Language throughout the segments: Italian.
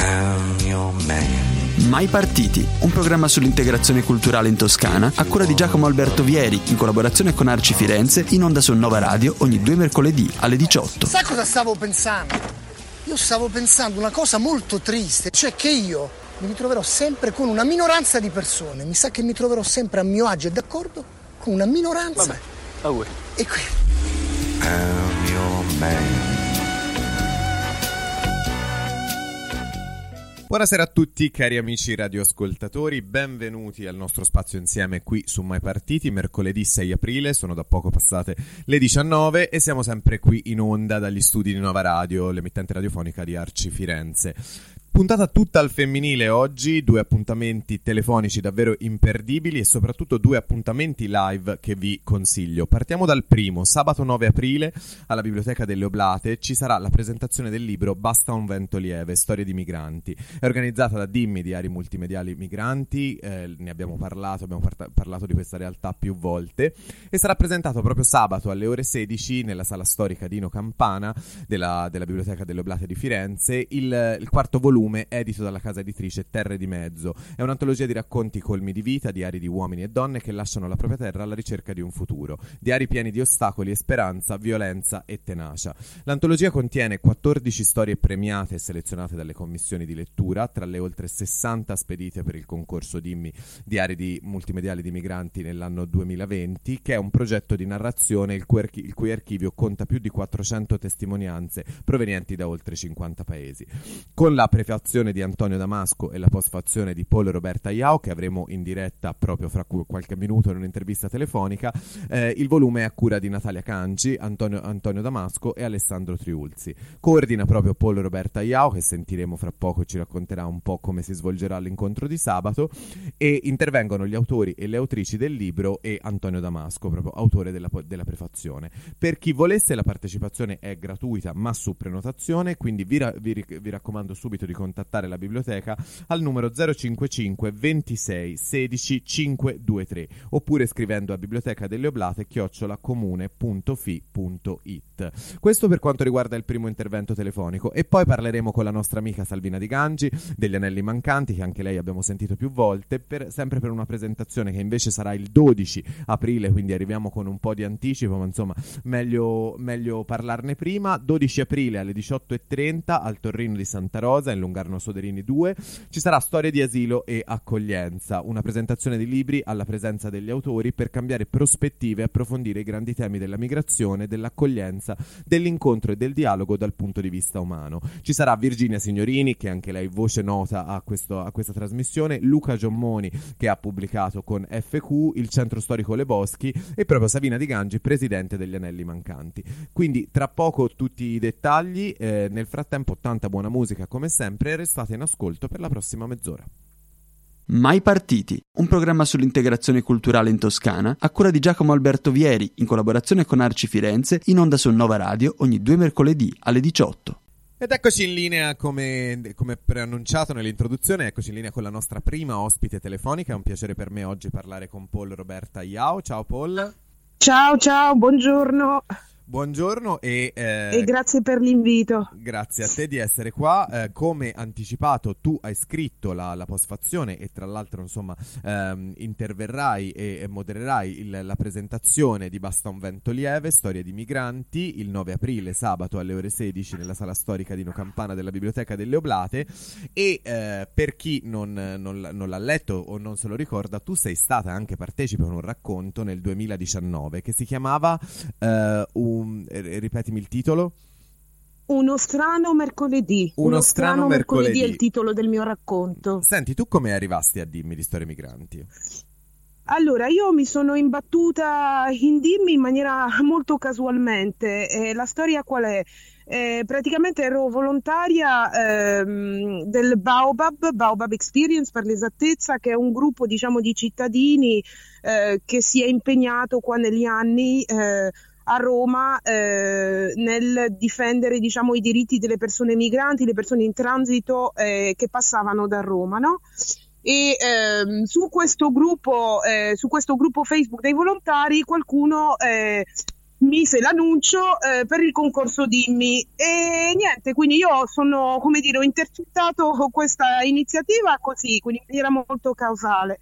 I'm your man. Mai partiti, un programma sull'integrazione culturale in Toscana a cura di Giacomo Alberto Vieri in collaborazione con Arci Firenze, in onda su Nova Radio ogni 2 mercoledì alle 18. Sai cosa stavo pensando? Io stavo pensando una cosa molto triste, cioè che io mi ritroverò sempre con una minoranza di persone. Mi sa che mi troverò sempre a mio agio e d'accordo con una minoranza. Vabbè, auguri. E qui I'm your man. Buonasera a tutti cari amici radioascoltatori, benvenuti al nostro spazio insieme qui su Mai Partiti, mercoledì 6 aprile, sono da poco passate le 19 e siamo sempre qui in onda dagli studi di Nova Radio, l'emittente radiofonica di Arci Firenze. Puntata tutta al femminile oggi, 2 appuntamenti telefonici davvero imperdibili e soprattutto 2 appuntamenti live che vi consiglio. Partiamo dal primo, sabato 9 aprile alla Biblioteca delle Oblate ci sarà la presentazione del libro Basta un vento lieve, storie di migranti. È organizzata da Dimmi, Diari Multimediali Migranti, ne abbiamo parlato di questa realtà più volte e sarà presentato proprio sabato alle ore 16 nella sala storica Dino Campana della Biblioteca delle Oblate di Firenze, il quarto volume edito dalla casa editrice Terre di Mezzo. È un'antologia di racconti colmi di vita, diari di uomini e donne che lasciano la propria terra alla ricerca di un futuro. Diari pieni di ostacoli e speranza, violenza e tenacia. L'antologia contiene 14 storie premiate e selezionate dalle commissioni di lettura, tra le oltre 60 spedite per il concorso Dimmi, Diari di Multimediali di Migranti nell'anno 2020, che è un progetto di narrazione il cui archivio conta più di 400 testimonianze provenienti da oltre 50 paesi. Con la prefazione di Antonio Damasco e la postfazione di Paul Roberta Iao, che avremo in diretta proprio fra qualche minuto in un'intervista telefonica, il volume è a cura di Natalia Canci, Antonio Damasco e Alessandro Triulzi. Coordina proprio Paul Roberta Iao, che sentiremo fra poco e ci racconterà un po' come si svolgerà l'incontro di sabato, e intervengono gli autori e le autrici del libro e Antonio Damasco, proprio autore della prefazione. Per chi volesse, la partecipazione è gratuita ma su prenotazione, quindi vi raccomando subito di contattare la biblioteca al numero 055 26 16 523 oppure scrivendo a bibliotecadelleoblate@comune.fi.it. Questo per quanto riguarda il primo intervento telefonico, e poi parleremo con la nostra amica Salvina Di Gangi degli Anelli Mancanti, che anche lei abbiamo sentito più volte, sempre per una presentazione che invece sarà il 12 aprile, quindi arriviamo con un po' di anticipo, ma insomma meglio parlarne prima. 12 aprile alle 18:30 al Torrino di Santa Rosa in Lungarno Soderini 2 ci sarà Storie di asilo e accoglienza, una presentazione di libri alla presenza degli autori per cambiare prospettive e approfondire i grandi temi della migrazione, dell'accoglienza, dell'incontro e del dialogo dal punto di vista umano. Ci sarà Virginia Signorini, che anche lei voce nota a questa trasmissione, Luca Giommoni, che ha pubblicato con FQ, il Centro Storico Le Boschi, e proprio Savina Di Gangi, presidente degli Anelli Mancanti. Quindi tra poco tutti i dettagli, nel frattempo tanta buona musica come sempre, restate in ascolto per la prossima mezz'ora. Mai partiti, un programma sull'integrazione culturale in Toscana a cura di Giacomo Alberto Vieri in collaborazione con Arci Firenze, in onda su Nova Radio ogni 2 mercoledì alle 18. Ed eccoci in linea, come preannunciato nell'introduzione, eccoci in linea con la nostra prima ospite telefonica. È un piacere per me oggi parlare con Paul Roberta Iao. Ciao Paul. Ciao, buongiorno. Buongiorno e grazie per l'invito. Grazie a te di essere qua. Come anticipato, tu hai scritto la postfazione e tra l'altro insomma interverrai e modererai la presentazione di Basta un vento lieve, storie di migranti, il 9 aprile, sabato alle ore 16 nella sala storica Dino Campana della Biblioteca delle Oblate. E per chi non l'ha letto o non se lo ricorda, tu sei stata anche partecipe a un racconto nel 2019 che si chiamava ripetimi il titolo. Uno strano mercoledì. Uno strano mercoledì è il titolo del mio racconto. Senti, tu come arrivasti a Dimmi di Storie Migranti? Allora, io mi sono imbattuta in Dimmi in maniera molto casualmente. La storia qual è? Praticamente ero volontaria del Baobab Experience, per l'esattezza, che è un gruppo, diciamo, di cittadini che si è impegnato qua negli anni a Roma nel difendere, diciamo, i diritti delle persone migranti, le persone in transito che passavano da Roma, no? E su questo gruppo Facebook dei volontari qualcuno mise l'annuncio per il concorso Dimmi, e niente, quindi io sono, come dire, ho intercettato questa iniziativa così, quindi in maniera molto casuale.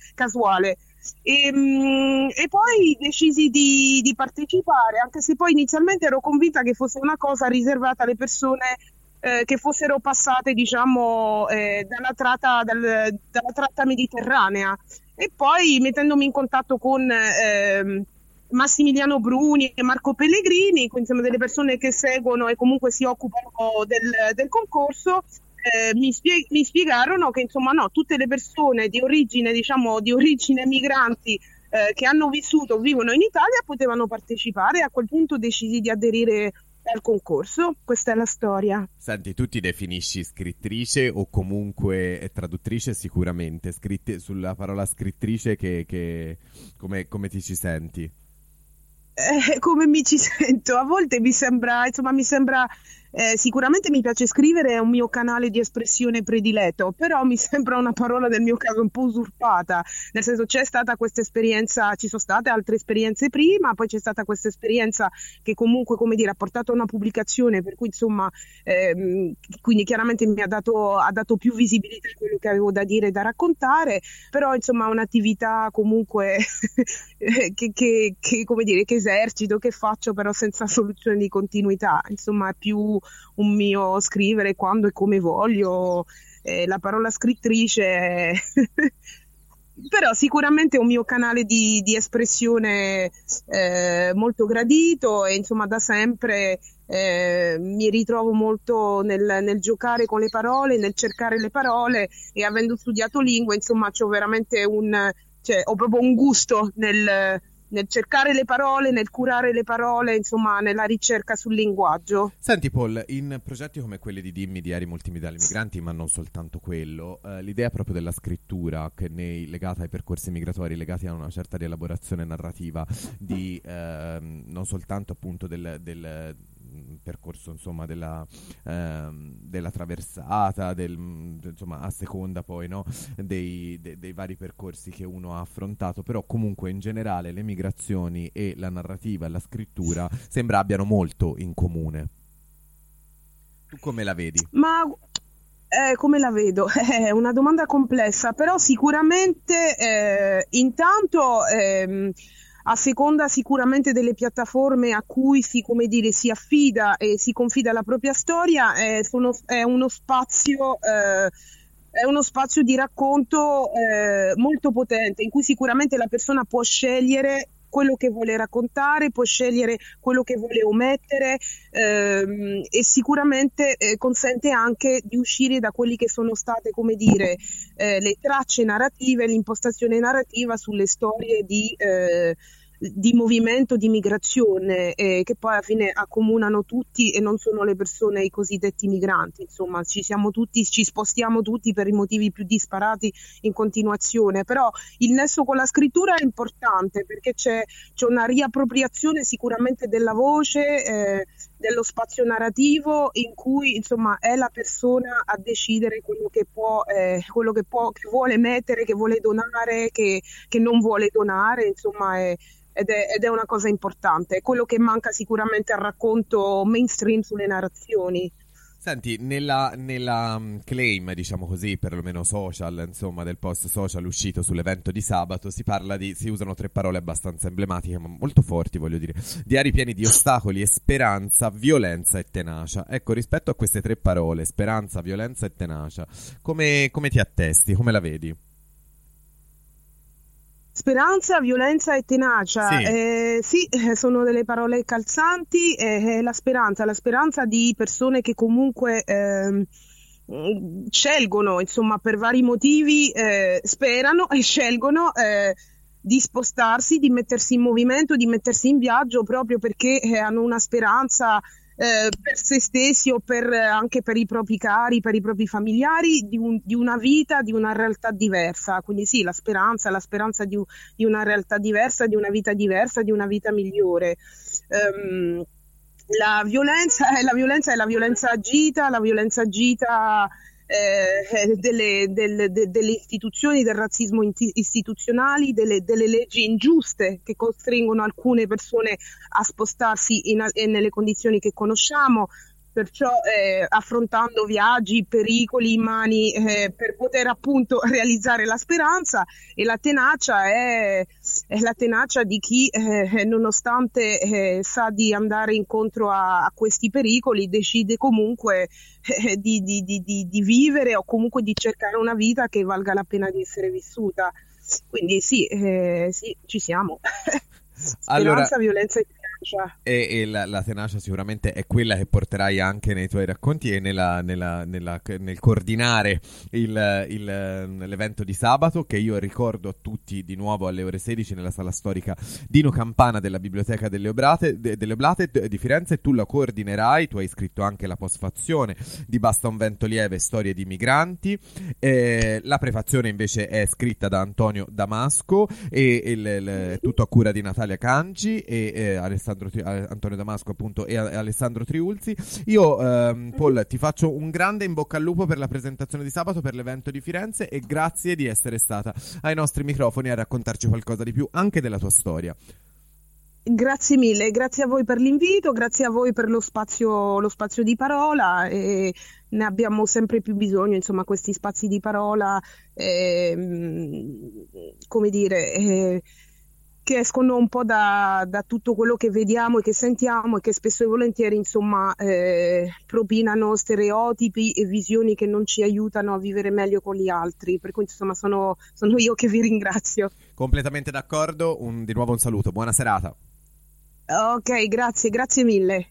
E poi decisi di partecipare, anche se poi inizialmente ero convinta che fosse una cosa riservata alle persone che fossero passate, diciamo, dalla tratta mediterranea, e poi mettendomi in contatto con Massimiliano Bruni e Marco Pellegrini, quindi insomma delle persone che seguono e comunque si occupano del concorso, mi spiegarono che insomma no, tutte le persone di origine, diciamo, di origine migranti che hanno vissuto o vivono in Italia potevano partecipare. A quel punto decisi di aderire al concorso. Questa è la storia. Senti, tu ti definisci scrittrice o comunque traduttrice? Sicuramente sulla parola scrittrice come ti ci senti? Come mi ci sento? A volte mi sembra sicuramente mi piace scrivere, è un mio canale di espressione prediletto, però mi sembra una parola nel mio caso un po' usurpata, nel senso c'è stata questa esperienza, ci sono state altre esperienze prima, poi c'è stata questa esperienza che comunque, come dire, ha portato a una pubblicazione, per cui insomma quindi chiaramente mi ha dato più visibilità a quello che avevo da dire e da raccontare, però insomma è un'attività comunque che come dire, che esercito, che faccio, però senza soluzione di continuità, insomma è più un mio scrivere quando e come voglio, la parola scrittrice però sicuramente è un mio canale di espressione molto gradito, e insomma da sempre mi ritrovo molto nel giocare con le parole, nel cercare le parole, e avendo studiato lingue insomma c'ho veramente ho proprio un gusto nel cercare le parole, nel curare le parole, insomma nella ricerca sul linguaggio. Senti Paul, in progetti come quelli di Dimmi, Diari Multimediali Migranti, ma non soltanto quello, l'idea proprio della scrittura legata ai percorsi migratori, legati a una certa rielaborazione narrativa non soltanto appunto del percorso, insomma, della traversata, insomma, a seconda poi, no, dei vari percorsi che uno ha affrontato, però comunque in generale le migrazioni e la narrativa e la scrittura sembra abbiano molto in comune. Tu come la vedi? Ma come la vedo? È una domanda complessa, però sicuramente intanto a seconda sicuramente delle piattaforme a cui si affida e si confida la propria storia, è uno spazio di racconto molto potente, in cui sicuramente la persona può scegliere quello che vuole raccontare, può scegliere quello che vuole omettere, e sicuramente consente anche di uscire da quelli che sono state, come dire, le tracce narrative, l'impostazione narrativa sulle storie di movimento, di migrazione, che poi alla fine accomunano tutti e non solo le persone, i cosiddetti migranti, insomma ci spostiamo tutti per i motivi più disparati in continuazione, però il nesso con la scrittura è importante perché c'è una riappropriazione sicuramente della voce, dello spazio narrativo, in cui insomma è la persona a decidere quello che vuole mettere, che vuole donare, che non vuole donare, insomma ed è una cosa importante, è quello che manca sicuramente al racconto mainstream sulle narrazioni. Senti, nella claim, diciamo così, perlomeno social, insomma, del post social uscito sull'evento di sabato, si usano 3 parole abbastanza emblematiche, ma molto forti, voglio dire. Diari pieni di ostacoli e speranza, violenza e tenacia. Ecco, rispetto a queste 3 parole, speranza, violenza e tenacia, come ti attesti? Come la vedi? Speranza, violenza e tenacia, sì, sono delle parole calzanti. La speranza di persone che comunque scelgono, insomma, per vari motivi, sperano e scelgono di spostarsi, di mettersi in movimento, di mettersi in viaggio, proprio perché hanno una speranza per se stessi o anche per i propri cari, per i propri familiari, di una vita, di una realtà diversa. Quindi sì, la speranza di una realtà diversa, di una vita diversa, di una vita migliore. La violenza è la violenza agita, delle istituzioni, del razzismo istituzionali, delle leggi ingiuste che costringono alcune persone a spostarsi nelle condizioni che conosciamo. Perciò affrontando viaggi, pericoli immani per poter appunto realizzare la speranza, e la tenacia è la tenacia di chi nonostante sa di andare incontro a questi pericoli, decide comunque di vivere, o comunque di cercare una vita che valga la pena di essere vissuta. Quindi sì, ci siamo. Speranza, allora, violenza e tenacia. E la tenacia sicuramente è quella che porterai anche nei tuoi racconti e nel coordinare l'evento di sabato, che io ricordo a tutti di nuovo alle ore 16 nella sala storica Dino Campana della Biblioteca delle Oblate di Firenze. Tu la coordinerai, tu hai scritto anche la postfazione di Basta un vento lieve, storie di migranti. La prefazione invece è scritta da Antonio Damasco e tutto a cura di Natalia Canci e Antonio Damasco appunto e Alessandro Triulzi. Io Paul ti faccio un grande in bocca al lupo per la presentazione di sabato, per l'evento di Firenze, e grazie di essere stata ai nostri microfoni a raccontarci qualcosa di più anche della tua storia. Grazie mille, grazie a voi per l'invito, grazie a voi per lo spazio di parola, e ne abbiamo sempre più bisogno, insomma, questi spazi di parola, come dire, che escono un po' da tutto quello che vediamo e che sentiamo, e che spesso e volentieri, insomma, propinano stereotipi e visioni che non ci aiutano a vivere meglio con gli altri. Per cui, insomma, sono io che vi ringrazio. Completamente d'accordo, di nuovo un saluto, buona serata. Ok, grazie mille.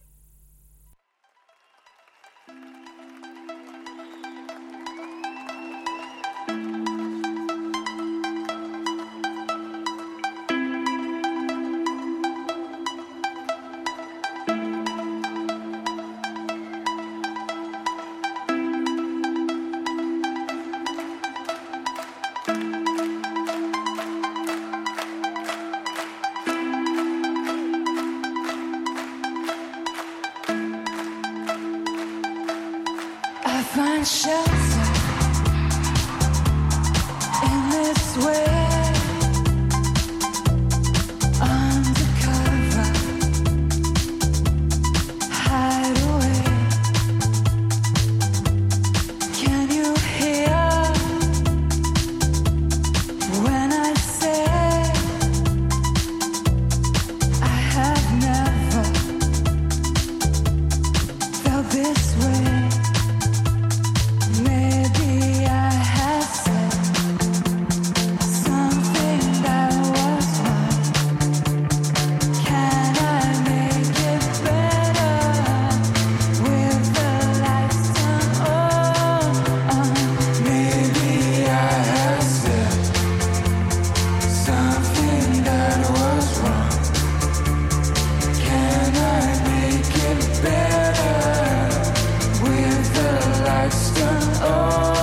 Find shelter in this way, undercover, hide away. Can you hear when I say I have never felt this way? Maybe I have said something that was wrong. Can I make it better with the lights turned on? Maybe I have said something that was wrong. Can I make it better with the lights turned on?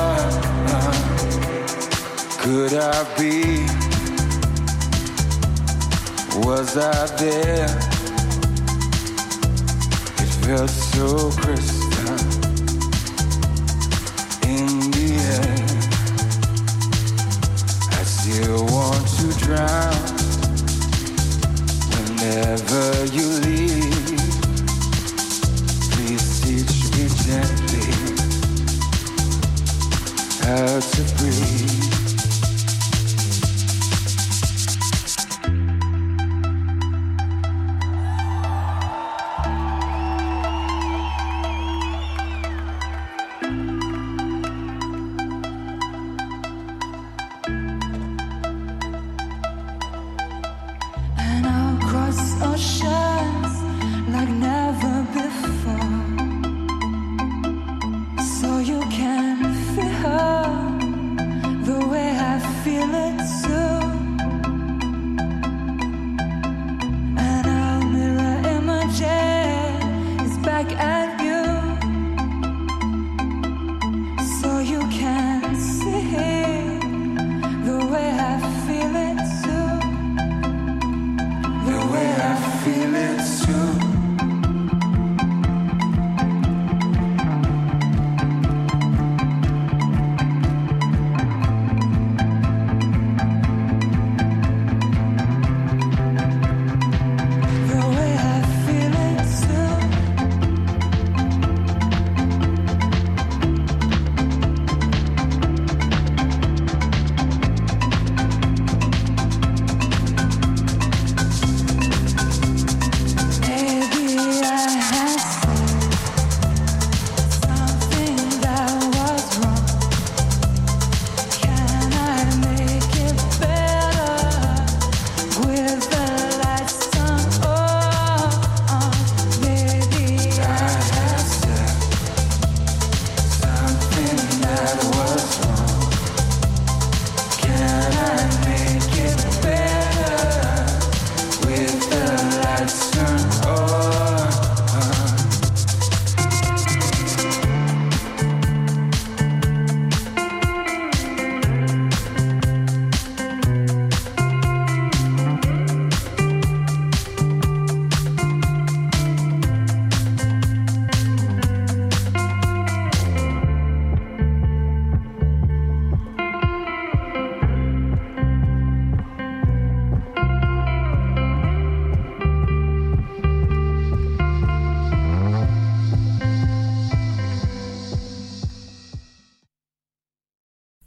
Could I be? Was I there? It felt so crystal in the air. I still want to drown whenever you leave. Please teach me gently how to breathe. And I'll cross oceans like never before, so you can feel the way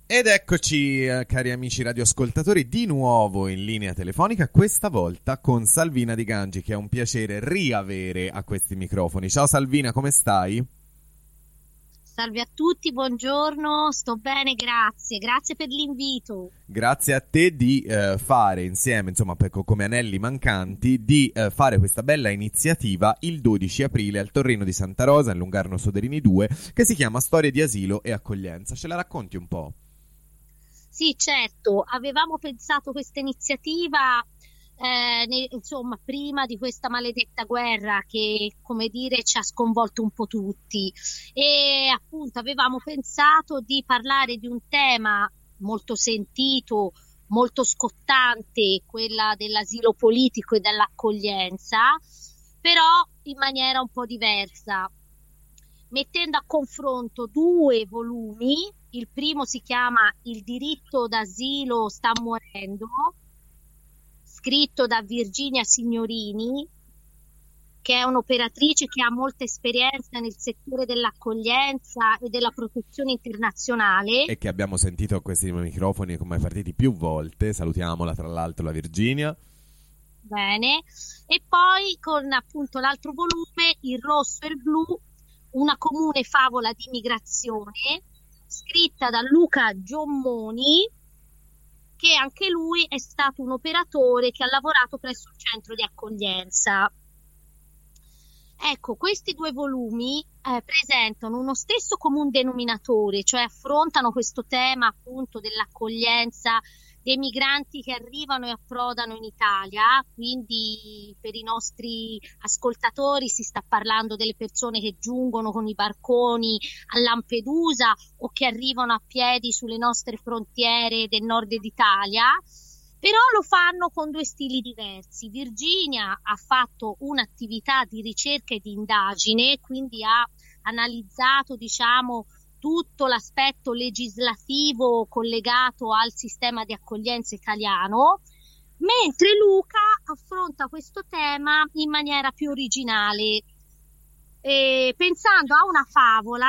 Ed eccoci, cari amici radioascoltatori, di nuovo in linea telefonica, questa volta con Salvina Di Gangi, che è un piacere riavere a questi microfoni. Ciao Salvina, come stai? Salve a tutti, buongiorno, sto bene, grazie per l'invito. Grazie a te di fare insieme, insomma, come anelli mancanti, di fare questa bella iniziativa il 12 aprile al Torrino di Santa Rosa, in Lungarno Soderini 2, che si chiama Storie di asilo e accoglienza. Ce la racconti un po'? Sì, certo, avevamo pensato questa iniziativa insomma prima di questa maledetta guerra che, come dire, ci ha sconvolto un po' tutti, e appunto avevamo pensato di parlare di un tema molto sentito, molto scottante, quella dell'asilo politico e dell'accoglienza, però in maniera un po' diversa, mettendo a confronto due volumi. Il primo si chiama Il diritto d'asilo sta morendo, scritto da Virginia Signorini, che è un'operatrice che ha molta esperienza nel settore dell'accoglienza e della protezione internazionale. E che abbiamo sentito a questi microfoni come partiti più volte. Salutiamola, tra l'altro, la Virginia. Bene. E poi con appunto l'altro volume, Il rosso e il blu, una comune favola di migrazione, scritta da Luca Giommoni, che anche lui è stato un operatore che ha lavorato presso il centro di accoglienza. Ecco, questi due volumi presentano uno stesso comune denominatore, cioè affrontano questo tema appunto dell'accoglienza dei migranti che arrivano e approdano in Italia. Quindi per i nostri ascoltatori si sta parlando delle persone che giungono con i barconi a Lampedusa o che arrivano a piedi sulle nostre frontiere del nord d'Italia, però lo fanno con due stili diversi. Virginia ha fatto un'attività di ricerca e di indagine, quindi ha analizzato, diciamo, tutto l'aspetto legislativo collegato al sistema di accoglienza italiano, mentre Luca affronta questo tema in maniera più originale, pensando a una favola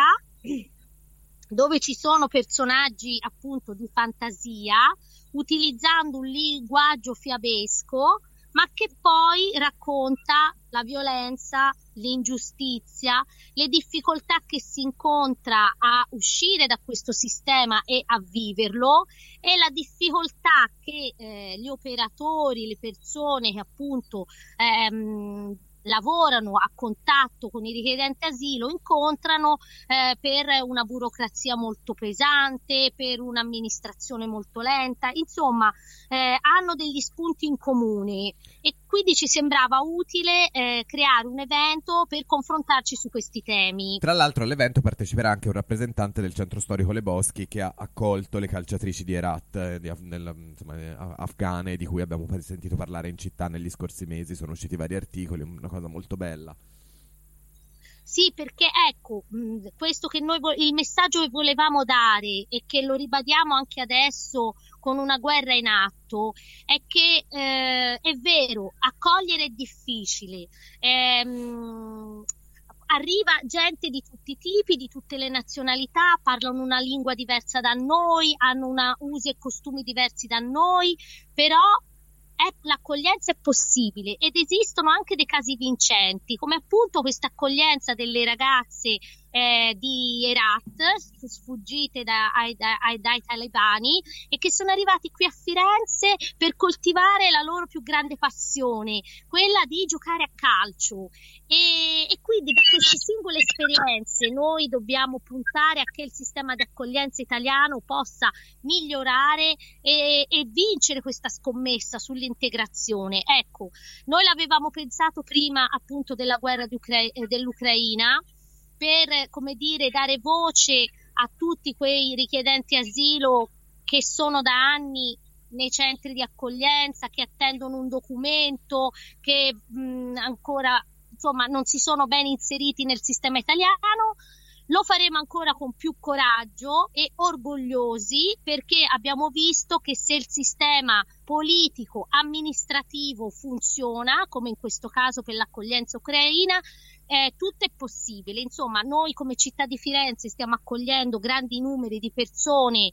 dove ci sono personaggi appunto di fantasia, utilizzando un linguaggio fiabesco, ma che poi racconta la violenza, l'ingiustizia, le difficoltà che si incontra a uscire da questo sistema e a viverlo, e la difficoltà che gli operatori, le persone che appunto lavorano a contatto con i richiedenti asilo incontrano per una burocrazia molto pesante, per un'amministrazione molto lenta, insomma hanno degli spunti in comune, e quindi ci sembrava utile creare un evento per confrontarci su questi temi. Tra l'altro all'evento parteciperà anche un rappresentante del centro storico Le Boschi, che ha accolto le calciatrici di Herat, afghane, di cui abbiamo sentito parlare in città negli scorsi mesi. Sono usciti vari articoli, una cosa molto bella. Sì, perché ecco, questo che noi il messaggio che volevamo dare, e che lo ribadiamo anche adesso con una guerra in atto, è che è vero, accogliere è difficile, arriva gente di tutti i tipi, di tutte le nazionalità, parlano una lingua diversa da noi, hanno usi e costumi diversi da noi, però l'accoglienza è possibile, ed esistono anche dei casi vincenti, come appunto questa accoglienza delle ragazze di Herat, sfuggite dai talebani, e che sono arrivati qui a Firenze per coltivare la loro più grande passione, quella di giocare a calcio, e quindi da queste singole esperienze noi dobbiamo puntare a che il sistema di accoglienza italiano possa migliorare e vincere questa scommessa sull'integrazione. Ecco, noi l'avevamo pensato prima appunto della guerra dell'Ucraina, per, come dire, dare voce a tutti quei richiedenti asilo che sono da anni nei centri di accoglienza, che attendono un documento, che ancora insomma non si sono ben inseriti nel sistema italiano. Lo faremo ancora con più coraggio e orgogliosi, perché abbiamo visto che se il sistema politico, amministrativo funziona, come in questo caso per l'accoglienza ucraina, tutto è possibile. Insomma, noi come città di Firenze stiamo accogliendo grandi numeri di persone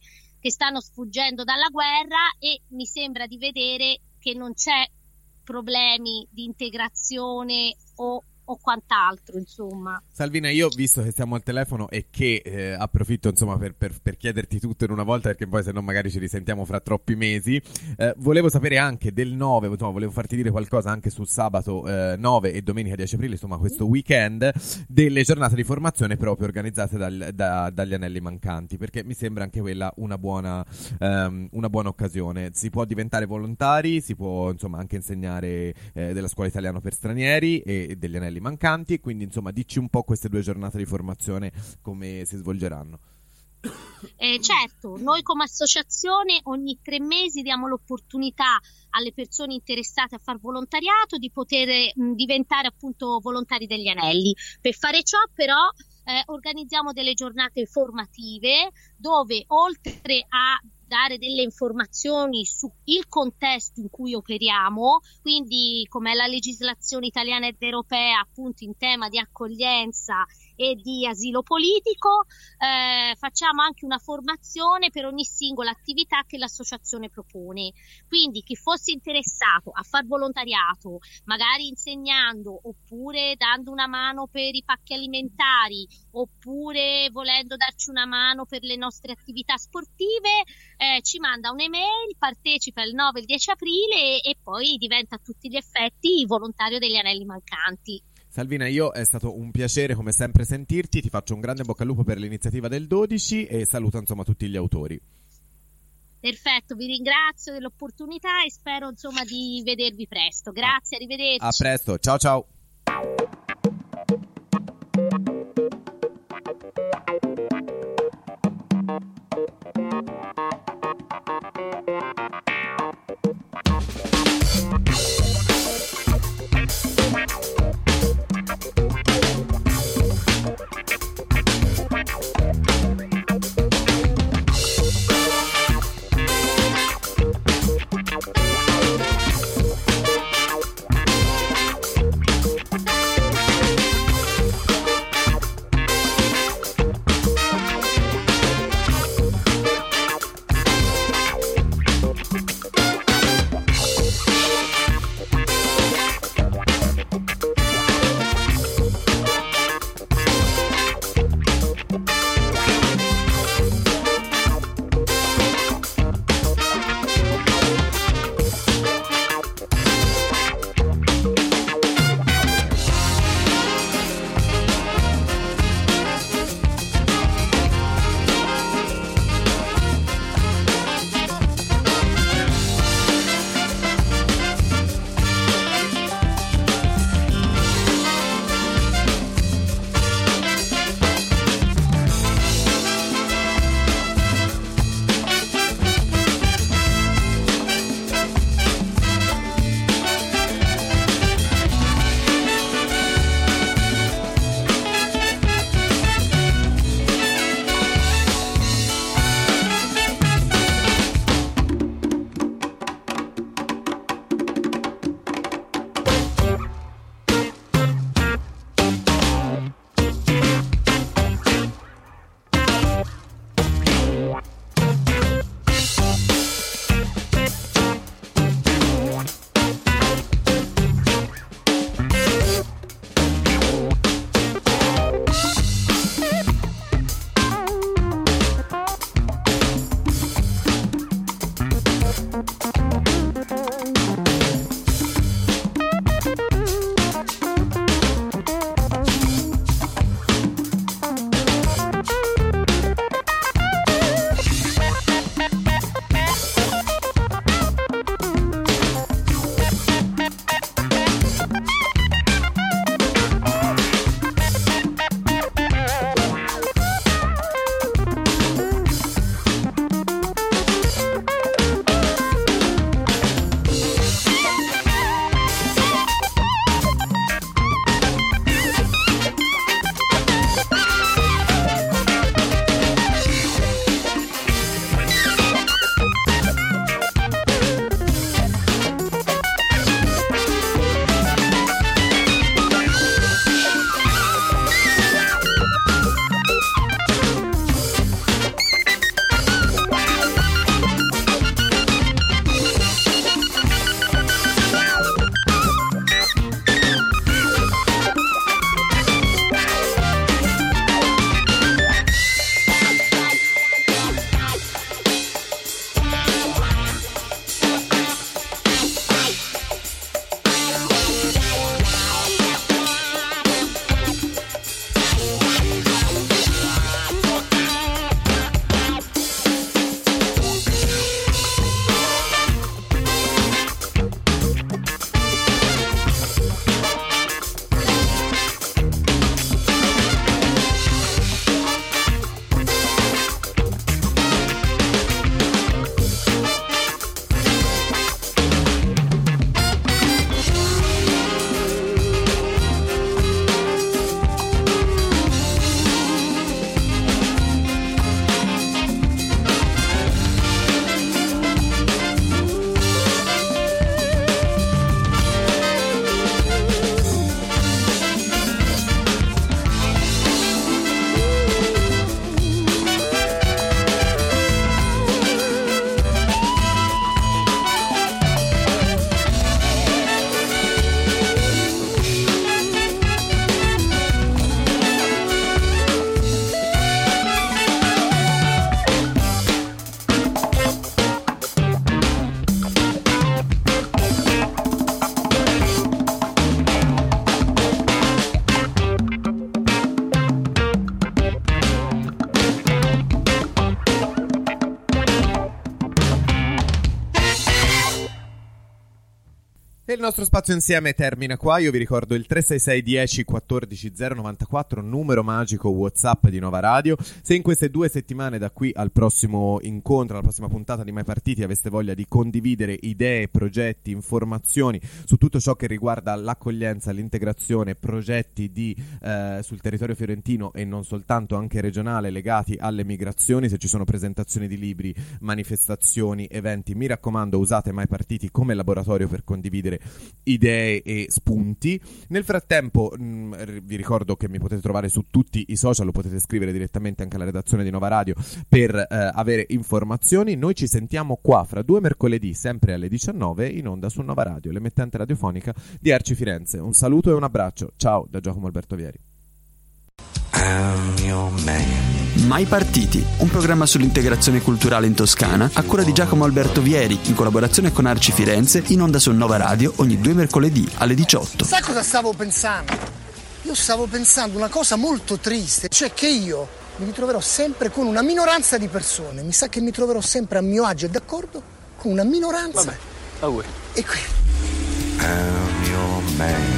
che stanno sfuggendo dalla guerra, e mi sembra di vedere che non c'è problemi di integrazione o quant'altro, insomma. Salvina, io visto che stiamo al telefono e che approfitto insomma per chiederti tutto in una volta, perché poi se no magari ci risentiamo fra troppi mesi, volevo sapere anche del 9, insomma volevo farti dire qualcosa anche sul sabato 9 e domenica 10 aprile, insomma questo weekend, delle giornate di formazione proprio organizzate dagli Anelli Mancanti, perché mi sembra anche quella una buona occasione. Si può diventare volontari, si può insomma anche insegnare della scuola italiano per stranieri e degli Anelli Mancanti, quindi insomma dici un po' queste 2 giornate di formazione come si svolgeranno. Certo, noi come associazione ogni 3 mesi diamo l'opportunità alle persone interessate a far volontariato di poter diventare appunto volontari degli Anelli. Per fare ciò però organizziamo delle giornate formative dove, oltre a dare delle informazioni sul contesto in cui operiamo, quindi com'è la legislazione italiana ed europea appunto in tema di accoglienza e di asilo politico, facciamo anche una formazione per ogni singola attività che l'associazione propone. Quindi chi fosse interessato a far volontariato, magari insegnando, oppure dando una mano per i pacchi alimentari, oppure volendo darci una mano per le nostre attività sportive, ci manda un'email, partecipa il 9 e il 10 aprile e poi diventa a tutti gli effetti volontario degli Anelli Mancanti. Salvina, è stato un piacere come sempre sentirti, ti faccio un grande bocca al lupo per l'iniziativa del 12 e saluto insomma tutti gli autori. Perfetto, vi ringrazio dell'opportunità e spero insomma di vedervi presto. Grazie, arrivederci. A presto, ciao ciao. E il nostro spazio insieme termina qua. Io vi ricordo il 366 10 14 094, numero magico WhatsApp di Nova Radio. Se in queste 2 settimane, da qui al prossimo incontro, alla prossima puntata di Mai Partiti, aveste voglia di condividere idee, progetti, informazioni su tutto ciò che riguarda l'accoglienza, l'integrazione, progetti sul territorio fiorentino e non soltanto, anche regionale, legati alle migrazioni, se ci sono presentazioni di libri, manifestazioni, eventi, mi raccomando, usate Mai Partiti come laboratorio per condividere idee e spunti. Nel frattempo vi ricordo che mi potete trovare su tutti i social, lo potete scrivere direttamente anche alla redazione di Nova Radio per avere informazioni. Noi ci sentiamo qua fra 2 mercoledì, sempre alle 19, in onda su Nova Radio, l'emittente radiofonica di Arci Firenze. Un saluto e un abbraccio, ciao da Giacomo Alberto Vieri. I'm your man. Mai Partiti, un programma sull'integrazione culturale in Toscana a cura di Giacomo Alberto Vieri, in collaborazione con Arci Firenze, in onda su Nova Radio ogni 2 mercoledì alle 18. Sai cosa stavo pensando? Io stavo pensando una cosa molto triste, cioè che io mi ritroverò sempre con una minoranza di persone. Mi sa che mi troverò sempre a mio agio e d'accordo con una minoranza. Vabbè, e qui I'm your man.